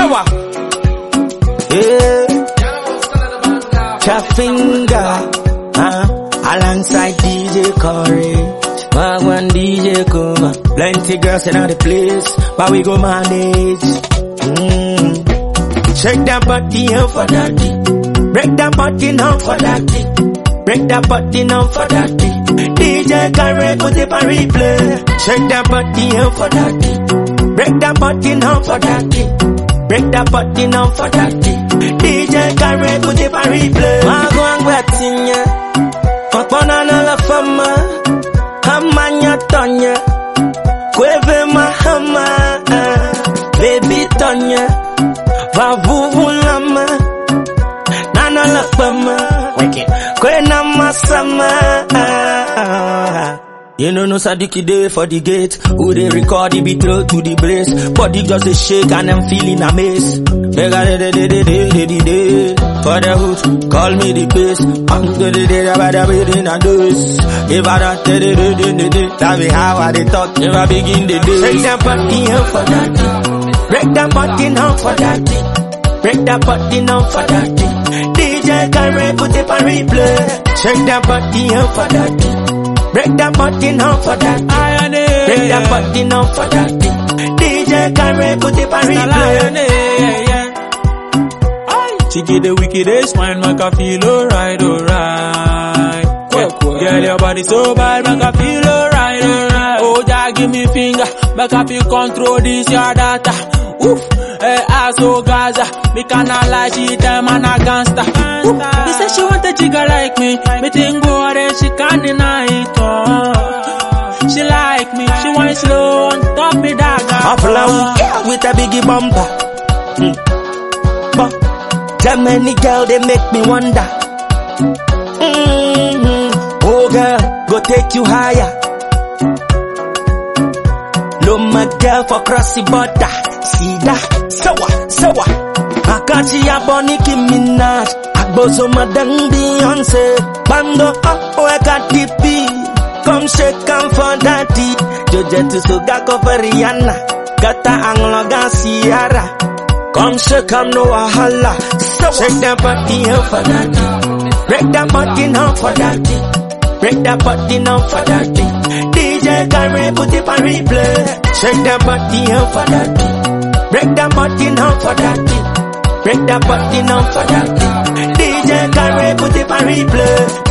Sour. Yeah. Chafinga. Alongside DJ Corey. One DJ Kuma. Plenty girls in the place, but we go manage. Shake that body up for that. Break that body now for that. Break that body now for that. DJ Corey put it on replay. Shake that body up for that. Break that body now for that. Break that body now for that. DJ Corey put it on replay. Magwan wetinya. Makwana la fama. Hamanya tonya. Kweve mahama. Baby tonya. Vavuvu lama. Nana la fama. Kwena masama. You know Sadiki day for the gate. Who they record it be throw to the brace. Body just a shake and I'm feeling amazed. Bega de for the hood, call me the bass. I'm to the day about the building and dose. If I don't tell the tell me how I they talk. If I begin the day. Shake that body up for that. Break that body now for that. Break that body now for that. DJ Corey put it on replay. Shake that body up for that. Break that body now for that. Break that body now for that. DJ Corey put it on replay. She get the wickedest wine, make her feel alright, alright. Girl, your body so bad, make her feel alright, alright. Oh, yeah, give me finger, make her feel control this your data. Oof, so Gaza, me cannot lie, she tell man a gangster. He said she want a jigger like me think good and she can't deny it. She like me, she want slow on top me dagger. Up with a biggie bumper. That many girl they make me wonder. Oh girl, go take you higher. Look my girl for cross the border. See that, sour. Akachi ya Nicki Minaj. Agboso madang Beyonce. Bando up, I got DP. Come shake and for daddy. Joje to Sugako for Rihanna. Gata Angloga Sierra. Come shake and no wahala. Shake that body up for that. Break that body now for that. Break that body now for that. DJ Corey put it on replay. Shake that body up for that. Break that body now for that. Break that body now for that. DJ Corey put it on replay.